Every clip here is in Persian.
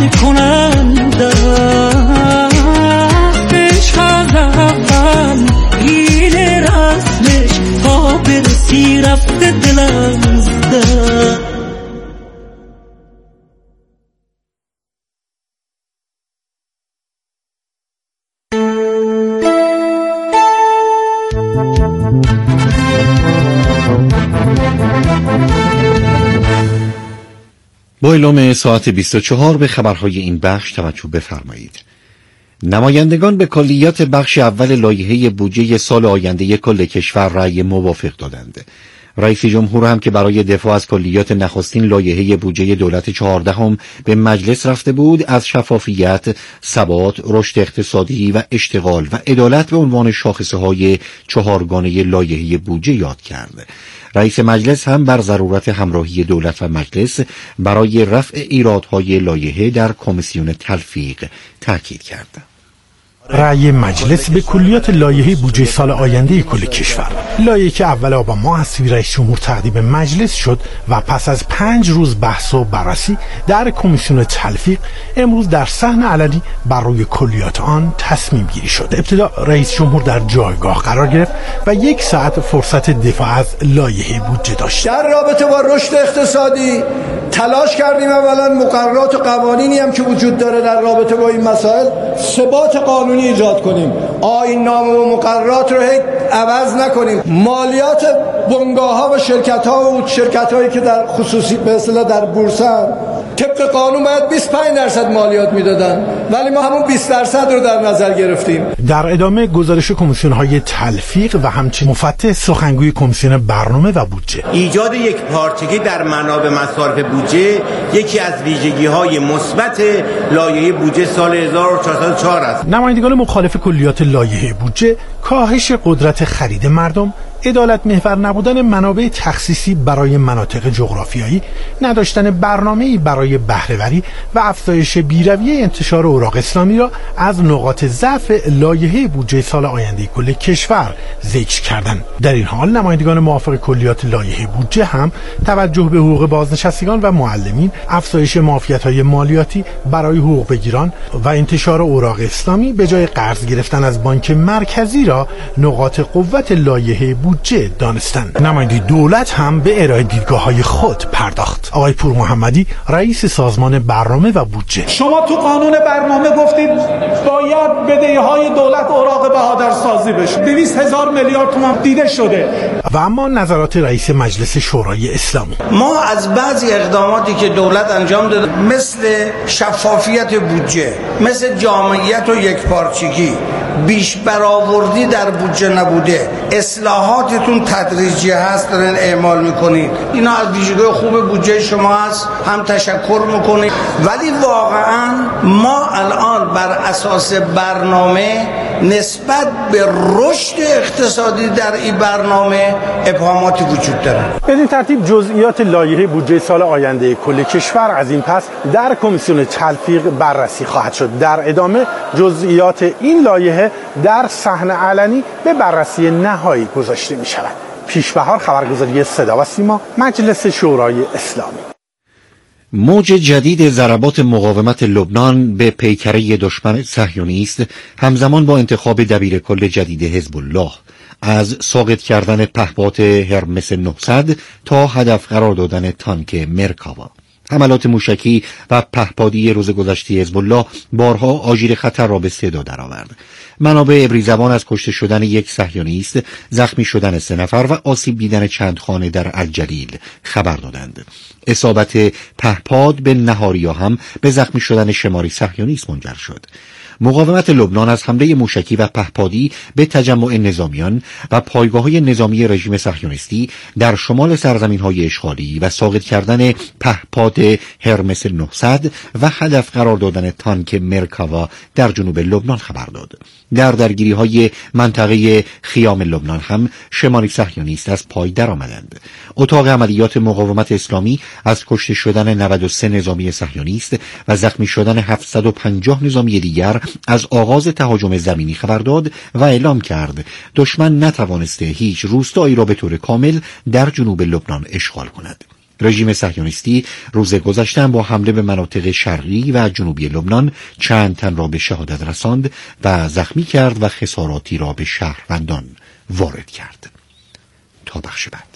میکنند عشق از اول این رسمش تا برسی رفته دلم زده. با اعلام ساعت 24 به خبرهای این بخش توجه بفرمایید. نمایندگان به کلیات بخش اول لایحه بودجه سال آینده کل کشور رأی موافق دادند. رئیس جمهور هم که برای دفاع از کلیات نخستین لایحه بودجه دولت 14 به مجلس رفته بود، از شفافیت، ثبات، رشد اقتصادی و اشتغال و عدالت به عنوان شاخصه‌های چهارگانه لایحه بودجه یاد کرد. رئیس مجلس هم بر ضرورت همراهی دولت و مجلس برای رفع ایرادهای لایحه در کمیسیون تلفیق تاکید کرد. رأی مجلس به کلیات لایحه بودجه سال آینده کل کشور، لایحه‌ای که اول آبان ماه از سوی رئیس جمهور تقدیم مجلس شد و پس از 5 روز بحث و بررسی در کمیسیون تلفیق امروز در صحن علنی بر روی کلیات آن تصمیم گیری شد. ابتدا رئیس جمهور در جایگاه قرار گرفت و 1 ساعت فرصت دفاع از لایحه بودجه داشت. در رابطه با رشد اقتصادی تلاش کردیم اولا مقررات و قوانینی هم که وجود داره در رابطه با این مسائل ثبات قانونی ایجاد کنیم، آیین‌نامه و مقررات رو عوض نکنیم، مالیات بنگاه‌ها و شرکت‌ها و شرکت‌هایی که در خصوصی به اصطلاح در بورسن طبق قانون باید 25% مالیات میدادن، ولی ما همون 20% رو در نظر گرفتیم. در ادامه گزارش کمیسیون‌های تلفیق و همچنین مفتح سخنگوی کمیسیون برنامه و بودجه، ایجاد یک پارچگی در منابع مصارف بودجه یکی از ویژگی‌های مثبت لایحه بودجه سال 1404 است. نمایندگان مخالف کلیات لایحه بودجه کاهش قدرت خرید مردم، عدالت محور نبودن منابع تخصیصی برای مناطق جغرافیایی، نداشتن برنامه‌ای برای بهره‌وری و افزایش بیرویه انتشار اوراق اسلامی را از نقاط ضعف لایحه بودجه سال آینده کل کشور ذکر کردند. در این حال نمایندگان موافق کلیات لایحه بودجه هم توجه به حقوق بازنشستگان و معلمین، افزایش معافیت‌های مالیاتی برای حقوق بگیران و انتشار اوراق اسلامی به جای قرض گرفتن از بانک مرکزی را نقاط قوت لایحه بودجه دانستند. نماینده دولت هم به ارائه دیدگاه‌های خود پرداخت. آقای پور محمدی رئیس سازمان برنامه و بودجه: شما تو قانون برنامه گفتید باید بدهی‌های دولت اوراق بهادرسازی بشه، 200,000 میلیارد تومان دیده شده. و اما نظرات رئیس مجلس شورای اسلامی: ما از بعضی اقداماتی که دولت انجام داده مثل شفافیت بودجه، مثل جامعیت و یکپارچگی، بیش برآوردی در بودجه نبوده، اصلاحاتتون تدریجی هست دارین اعمال میکنید، اینا از ویژگی خوب بودجه شما هست، هم تشکر میکنید. ولی واقعا ما الان بر اساس برنامه نسبت به رشد اقتصادی در این برنامه ابهاماتی وجود داره. بدین ترتیب جزئیات لایحه بودجه سال آینده کل کشور از این پس در کمیسیون تلفیق بررسی خواهد شد. در ادامه جزئیات این لایحه در صحن علنی به بررسی نهایی گذاشته می شود. پیشبهار خبرگزاری صدا و سیما، مجلس شورای اسلامی. موج جدید ضربات مقاومت لبنان به پیکره دشمن صهیونیست همزمان با انتخاب دبیرکل جدید حزب الله، از ساقط کردن پهپاد هرمس 900 تا هدف قرار دادن تانک مرکاوا. حملات موشکی و پهپادی روز گذشته حزب الله بارها آژیر خطر را به صدا درآورد. منابع ابریزبان از کشته شدن یک صهیونیست، زخمی شدن 3 نفر و آسیب دیدن چند خانه در الجلیل خبر دادند. اصابت پهپاد به نهاریا هم به زخمی شدن شماری صهیونیست منجر شد. مقاومت لبنان از حمله موشکی و پهپادی به تجمع نظامیان و پایگاه‌های نظامی رژیم صهیونیستی در شمال سرزمین‌های اشغالی و ساقط کردن پهپاد هرمس 900 و هدف قرار دادن تانک مرکاوا در جنوب لبنان خبر داد. در درگیری‌های منطقه خیام لبنان هم شماری صهیونیست از پای درآمدند. اتاق عملیات مقاومت اسلامی از کشته شدن 93 نظامی صهیونیست و زخمی شدن 750 نظامی دیگر از آغاز تهاجم زمینی خبر داد و اعلام کرد دشمن نتوانسته هیچ روستایی را به طور کامل در جنوب لبنان اشغال کند. رژیم صهیونیستی روز گذشته با حمله به مناطق شرقی و جنوبی لبنان چند تن را به شهادت رساند و زخمی کرد و خساراتی را به شهروندان وارد کرد. تا بخش بعد.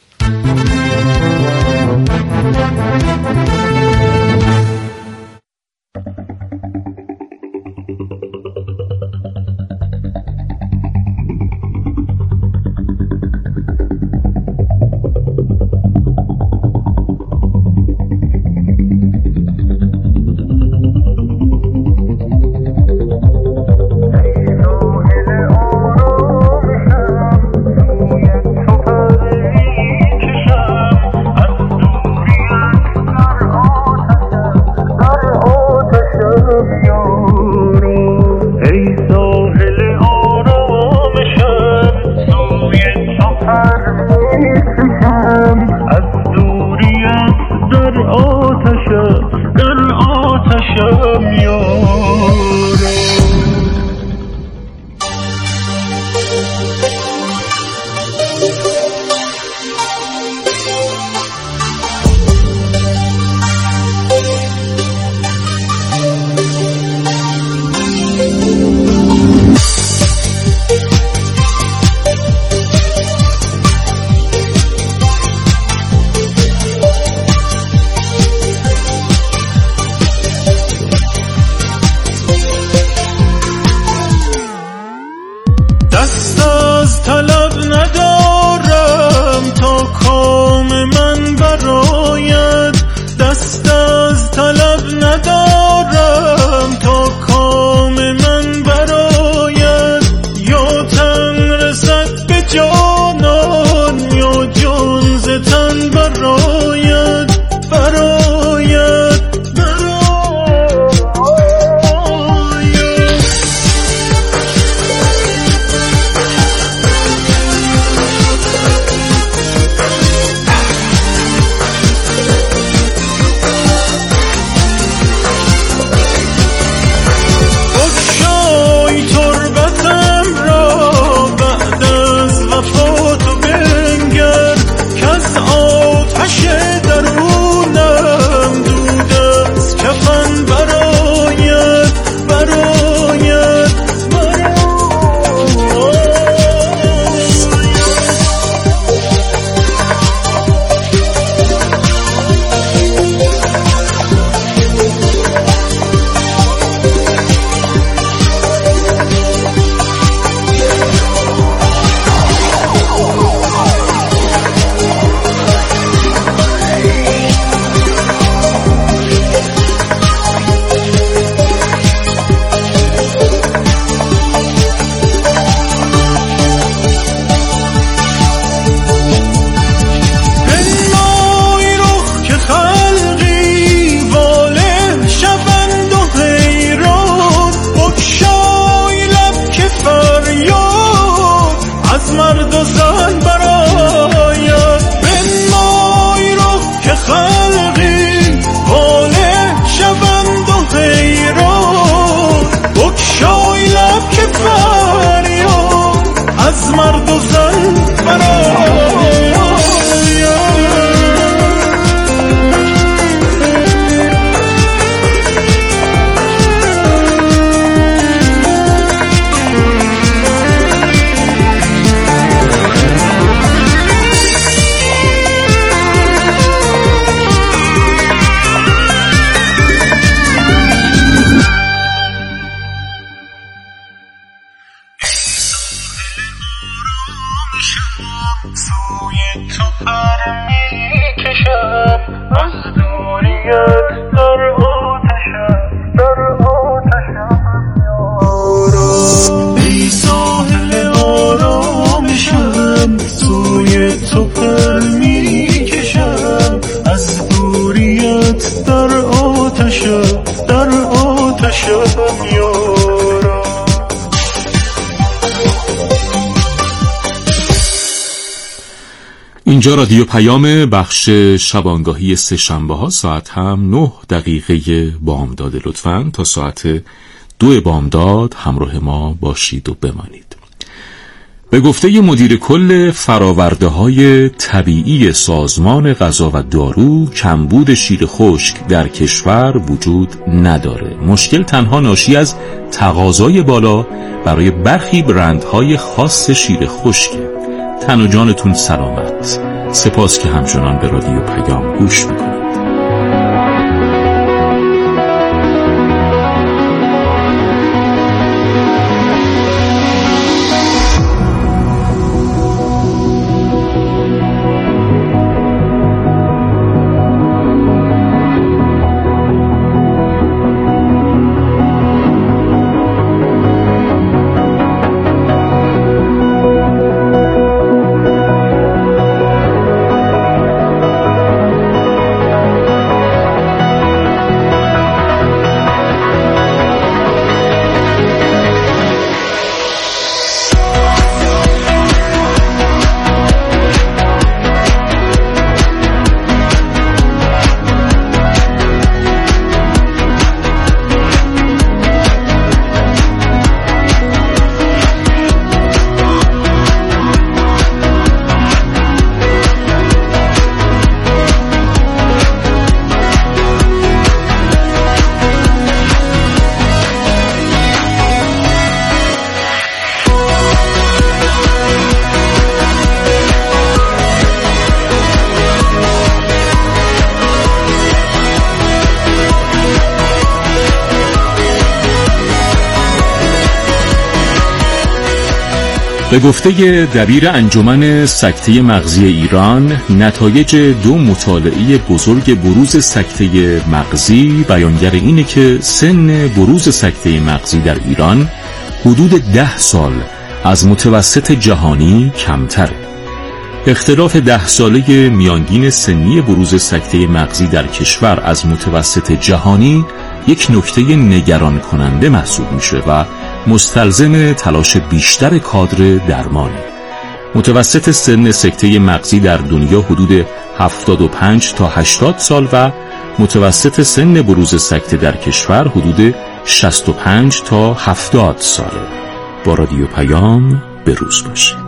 اینجا رادیو پیام، بخش شبانگاهی سه شنبه ها، ساعت هم 9 دقیقه بامداد. لطفاً تا ساعت 2 بامداد همراه ما باشید و بمانید. به گفته مدیر کل فرآورده‌های طبیعی سازمان غذا و دارو، کمبود شیر خشک در کشور وجود نداره. مشکل تنها ناشی از تقاضای بالا برای برخی برندهای خاص شیر خشکه. تن و جانتون سلامت. سپاس که همچنان به رادیو پیام گوش میکنید. به گفته دبیر انجمن سکته مغزی ایران، نتایج 2 مطالعه بزرگ بروز سکته مغزی بیانگر اینه که سن بروز سکته مغزی در ایران حدود 10 سال از متوسط جهانی کمتره. اختلاف 10 ساله میانگین سنی بروز سکته مغزی در کشور از متوسط جهانی یک نکته نگران کننده محسوب میشه و مستلزم تلاش بیشتر کادر درمانه. متوسط سن سکته مغزی در دنیا حدود 75 تا 80 سال و متوسط سن بروز سکته در کشور حدود 65 تا 70 ساله. با رادیو پیام به روز باشید.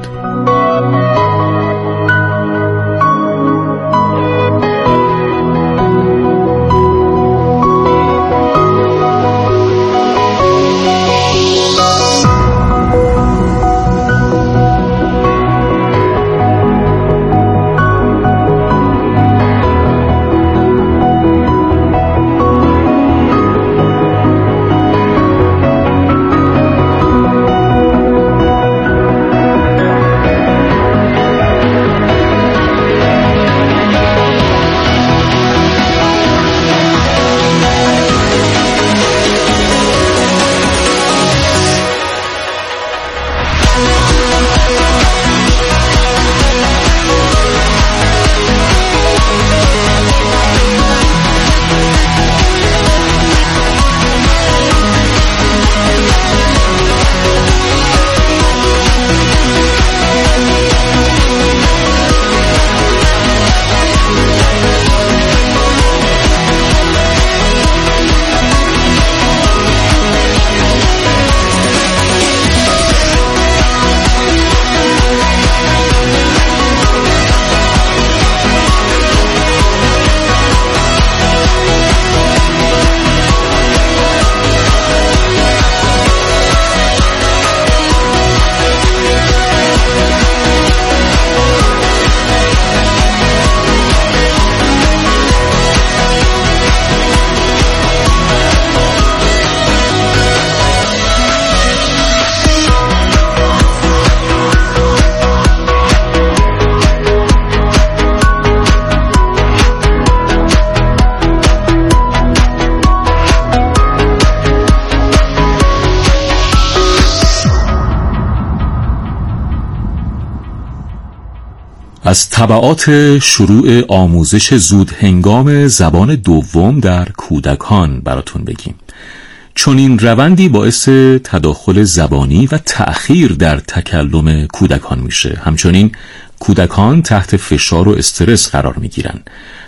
از تبعات شروع آموزش زود هنگام زبان دوم در کودکان براتون بگیم. چون این روندی باعث تداخل زبانی و تأخیر در تکلم کودکان میشه. همچنین کودکان تحت فشار و استرس قرار میگیرن.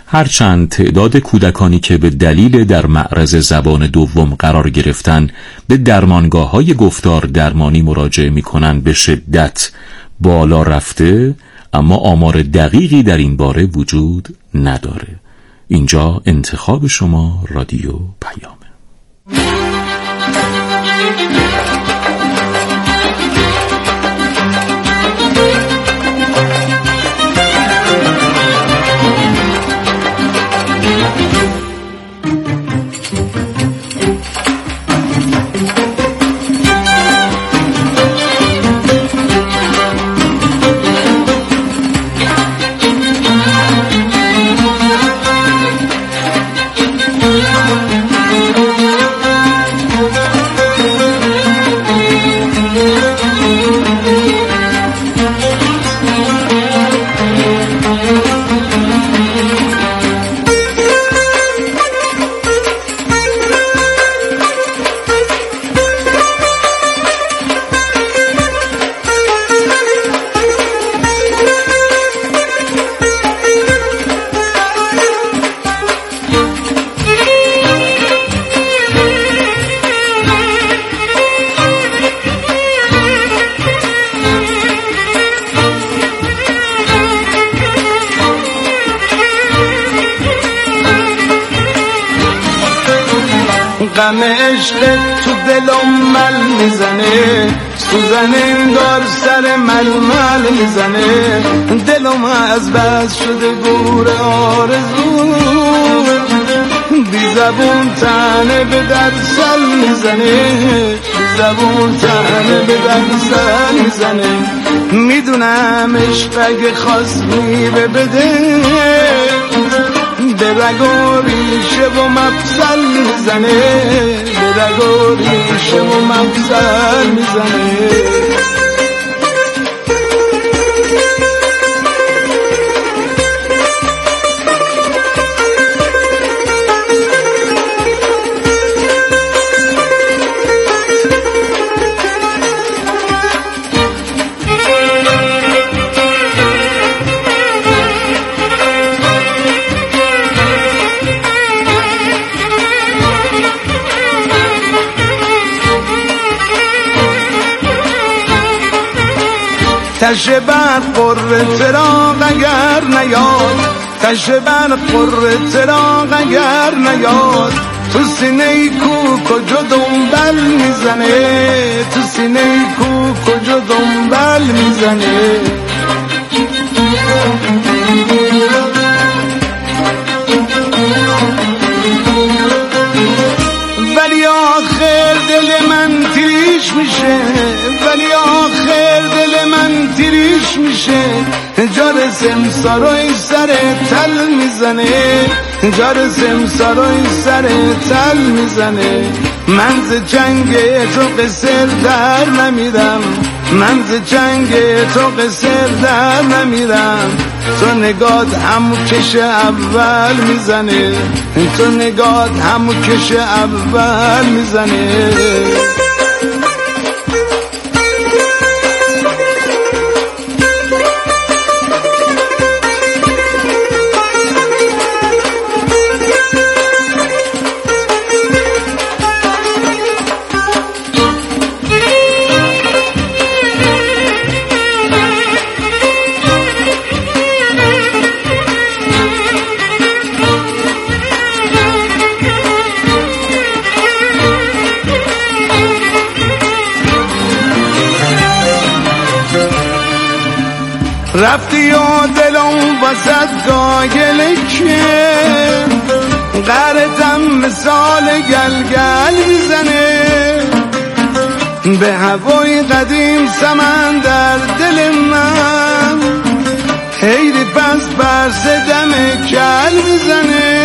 هرچند تعداد کودکانی که به دلیل در معرض زبان دوم قرار گرفتن به درمانگاه‌های گفتار درمانی مراجعه میکنن به شدت بالا رفته، اما آمار دقیقی در این باره وجود نداره. اینجا انتخاب شما رادیو پیامه. غم عشق تو دلم مل میزنه، سوزن انگار سر ململ میزنه، دلم از بس شده گور آرزو، بی زبون تنه به در سل میزنه، بی زبون تنه به در سل میزنه. میدونم عشق اگه خواست میوه بده، به رگ و ریشه و مفصل میزنه، به رگ و ریشه و مفصل میزنه. تشه بر قره فراق اگر نیاد، تشه بر قره فراق اگر نیاد، تو سینه کو کجا دنبل میزنه، تو سینه کو کجا دنبل میزنه. ولی آخر دل من تیریش میشه، ولی آخر دل من تیریش میشه، جار سمساروی سر تل میزنه، جار سمساروی سر تل میزنه. من ز جنگ تو قصر در نمیرم، من ز جنگ تو قصر در نمیرم، تو نگات همو کش اول میزنه، تو نگات همو کش اول میزنه. رفتی و دلم وسط گاگله که غرتم مثال گلگل میزنه، به هوای قدیم سمن در دل من، حیری پس برس دم کل میزنه.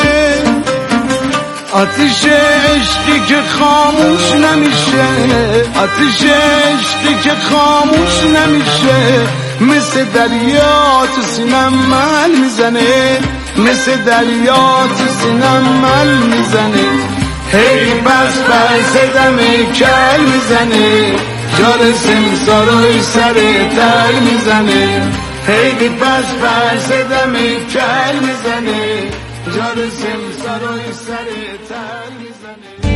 آتیش عشقی که خاموش نمیشه، آتیش عشقی که خاموش نمیشه، مثل دریا تو سینم مل میزنه، مثل دریا تو سینم مل میزنه. هی بس بس دم کل میزنه، جار سمساروی سر تل میزنه، هی بس بس دم کل میزنه، جار سمساروی سر تل میزنه.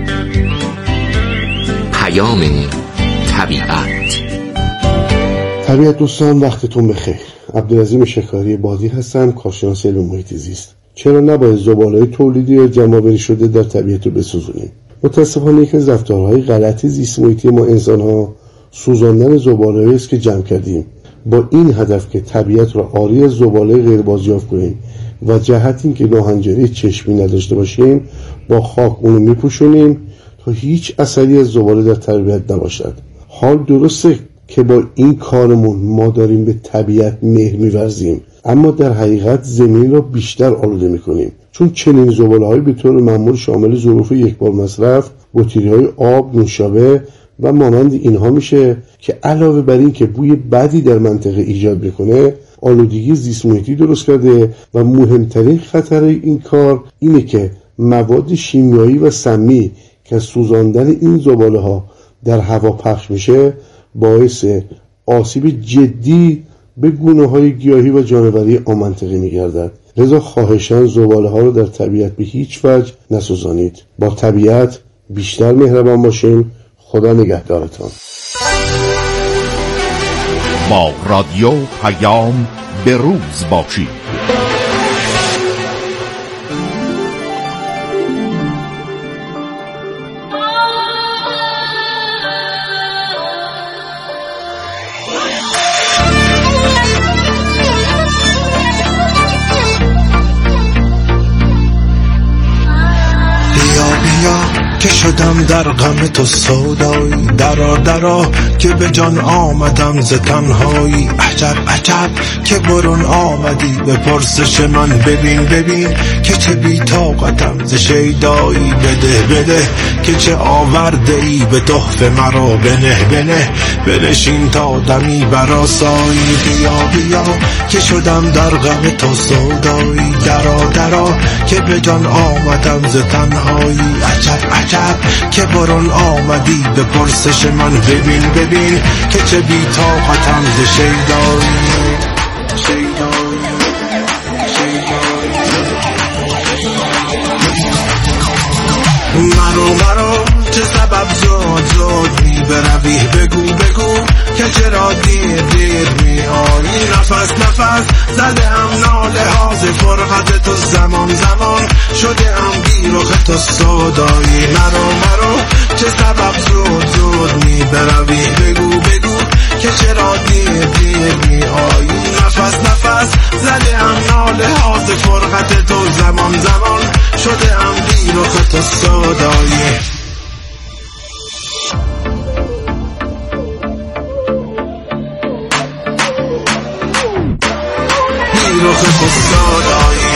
پیام طبیعت. طبیعت دوستان، وقتتون بخیر. عبدالعظیم شکاری بادی هستم، کارشناس علوم محیط زیست. چرا نباید زباله‌های تولیدی یا جمع‌آوری شده در طبیعت رو بسوزونیم؟ متاسفانه یکی از رفتارهای غلط زیست محیطی ما انسان‌ها سوزاندن زباله‌ای است که جمع کردیم با این هدف که طبیعت را عاری از زباله غیر بازیافت کنیم و جهت این که ناهنجاری چشمی نداشته باشیم با خاک اونو میپوشونیم تا هیچ اثری از زباله در طبیعت نباشد. حال درسته که با این کارمون ما داریم به طبیعت مهر می‌ورزیم، اما در حقیقت زمین را بیشتر آلوده می‌کنیم، چون چنین زباله‌هایی به طور معمول شامل ظروف یکبار مصرف، بطری‌های آب، نوشابه و مانند اینها میشه که علاوه بر این که بوی بدی در منطقه ایجاد بکنه، آلودگی زیست محیطی درست کرده و مهمترین خطر این کار اینه که مواد شیمیایی و سمی که سوزاندن این زباله‌ها در هوا پخش میشه باعث آسیب جدی به گونه‌های گیاهی و جانوری آن منطقه می‌گردد. لذا خواهشاً زباله‌ها را در طبیعت به هیچ وجه نسوزانید. با طبیعت بیشتر مهربان باشین. خدا نگهدارتان. با رادیو پیام به روز باشید. که شدم در غم تو سودایی، درا درا که به جان آمدم ز تنهایی. عجب عجب که برون آمدی به پرسش من، ببین ببین که چه بی طاقتم ز شیدایی. بده بده که چه آورده ای به تحفه مرا، بنه بنه بنشین تا دمی برآسایی. بیا بیا که شدم در غم تو سودایی، درا درا که به جان آمدم ز تنهایی. عجب عجب که برون آمدی به پرسش من، ببین ببین که چه بی طاقتم ز شیدایی. مرو چه سبب زود می بروی، بگو بگو که چرا دیر می آیی. نفس زده هم ناله ها ز فرقت تو، زمان شده هم بی رخ تو سودایی. مرو چه سبب زود می بروی، بگو که چرا دیر می آیی. نفس زده هم ناله ها ز فرقت تو، زمان شده هم بی رخ تو سودایی. بی رخ تو سودایی.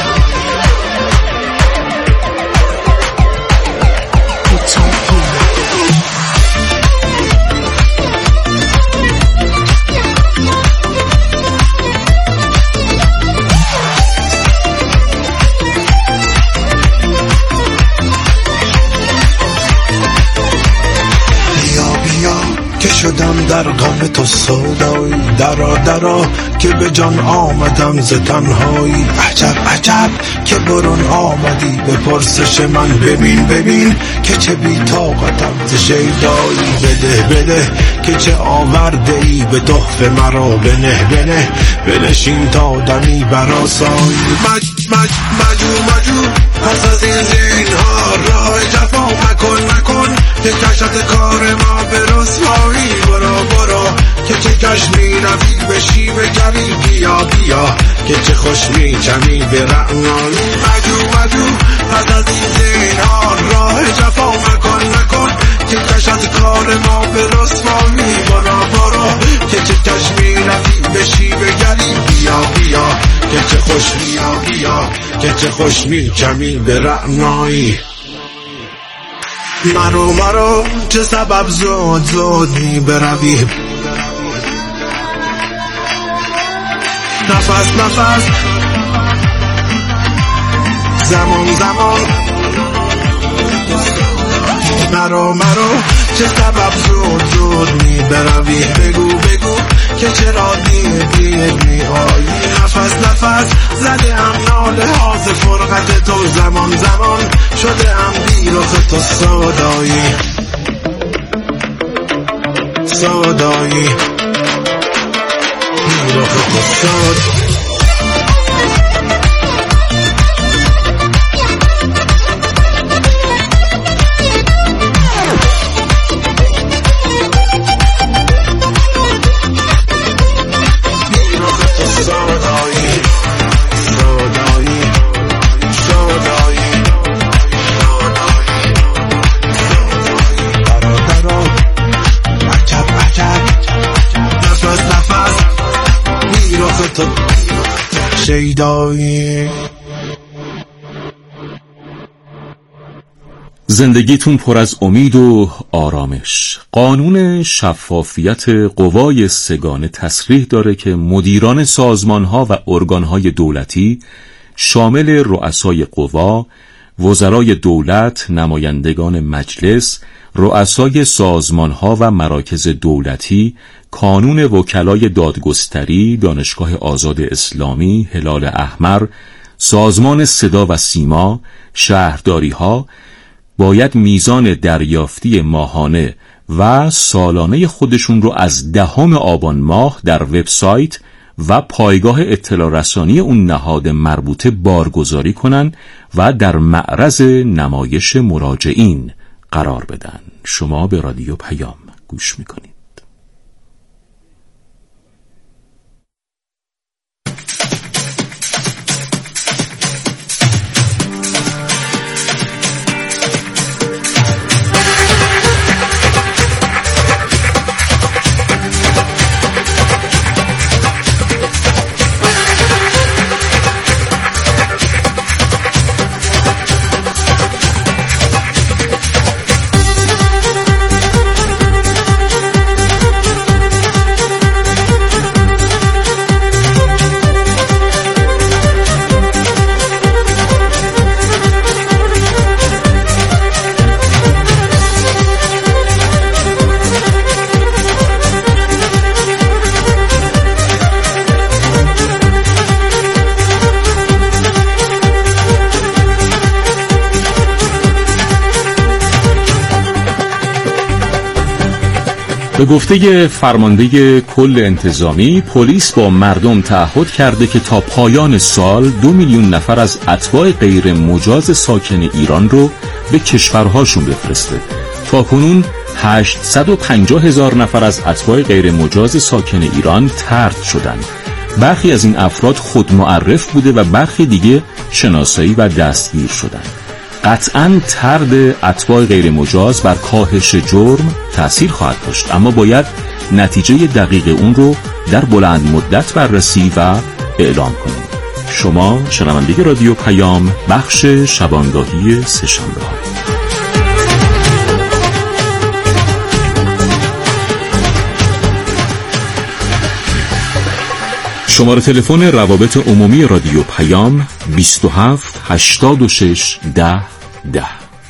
شدم در غم تو سودایی، درا که به جان آمدم ز تنهایی. عجب عجب که برون آمدی به پرسش من، ببین که چه بی طاقتم ز شیدایی. بده که چه آورده ای به تحفه مرا، بنه بنشین تا دمی برآسایی. مجو پس از این زینها راه جفا مکن که کشت کار ما به رسوایی. برو که چه کشمی روی بشی به جوی. بیا که چه خوش می چمی به رعنایی. مجو پس از این زینها راه جفا مکن که کشت کار ما به رسوایی. برو که چه کشمی روی بشی به جوی. بیا که چه خوش می چمی به رعنایی. مرو چه سبب زود می بروی، نفس زمان مرو چه سبب زود می بروی، بگو که چرا دیر می آیی. نفس زده هم ناله ها ز فرقت تو، زمان شده هم بی رخ تو سودایی. رخ تو ساد زندگیتون پر از امید و آرامش. قانون شفافیت قوای سگانه تصریح داره که مدیران سازمان‌ها و ارگان‌های دولتی شامل رؤسای قوا، وزرای دولت، نمایندگان مجلس، رؤسای سازمان‌ها و مراکز دولتی، کانون وکلای دادگستری، دانشگاه آزاد اسلامی، هلال احمر، سازمان صدا و سیما، شهرداری‌ها باید میزان دریافتی ماهانه و سالانه خودشون رو از 10 آبان ماه در وبسایت و پایگاه اطلاع رسانی اون نهاد مربوطه بارگذاری کنن و در معرض نمایش مراجعین قرار بدن. شما به رادیو پیام گوش میکنید. به گفته فرمانده کل انتظامی، پلیس با مردم تعهد کرده که تا پایان سال 2 میلیون نفر از اتباع غیر مجاز ساکن ایران رو به کشورهاشون بفرسته. تاکنون 850,000 نفر از اتباع غیر مجاز ساکن ایران طرد شدند. برخی از این افراد خود معرف بوده و برخی دیگه شناسایی و دستگیر شدند. قطعاً طرد اتباع غیر مجاز بر کاهش جرم تأثیر خواهد داشت، اما باید نتیجه دقیق اون رو در بلند مدت بررسی و اعلام کنیم. شما شنونده رادیو پیام، بخش شبانگاهی سه‌شنبه ها. شماره تلفن روابط عمومی رادیو پیام 27 86 10 10.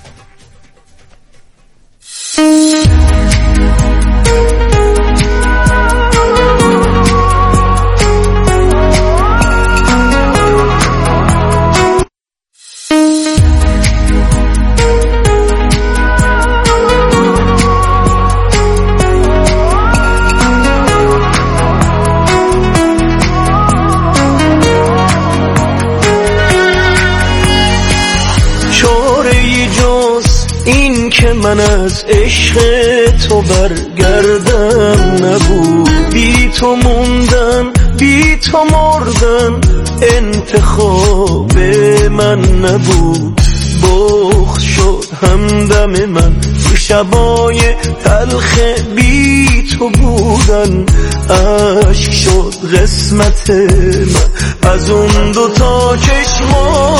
من از عشق تو برگردم نبود، بی تو موندن بی تو مردن انتخاب من نبود. بخت شد همدم من تو شبای تلخ بی تو بودن، عشق شد قسمت من از اون 2 چشمان